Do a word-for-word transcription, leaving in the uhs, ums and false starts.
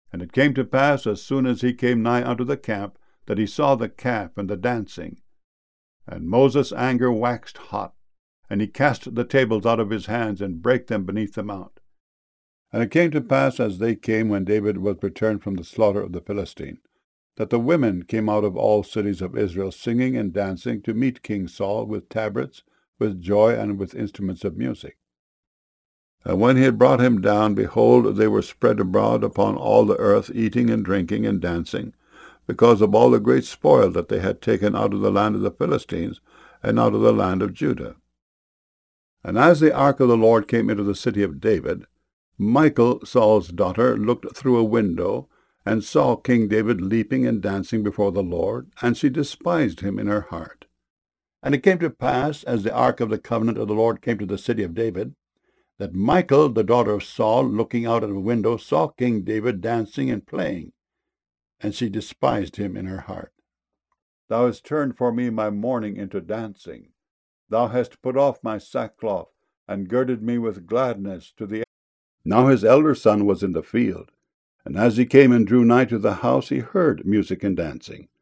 And it came to pass, as soon as he came nigh unto the camp, that he saw the calf and the dancing. And Moses' anger waxed hot, and he cast the tables out of his hands, and brake them beneath the mount. And it came to pass, as they came, when David was returned from the slaughter of the Philistine, that the women came out of all cities of Israel, singing and dancing, to meet King Saul with tabrets, with joy, and with instruments of music. And when he had brought him down, behold, they were spread abroad upon all the earth, eating and drinking and dancing, because of all the great spoil that they had taken out of the land of the Philistines, and out of the land of Judah. And as the ark of the Lord came into the city of David, Michal, Saul's daughter, looked through a window, and saw King David leaping and dancing before the Lord, and she despised him in her heart. And it came to pass, as the ark of the covenant of the Lord came to the city of David, that Michal, the daughter of Saul, looking out at a window, saw King David dancing and playing, and she despised him in her heart. Thou hast turned for me my mourning into dancing. Thou hast put off my sackcloth, and girded me with gladness to the end. Now his elder son was in the field, and as he came and drew nigh to the house, he heard music and dancing.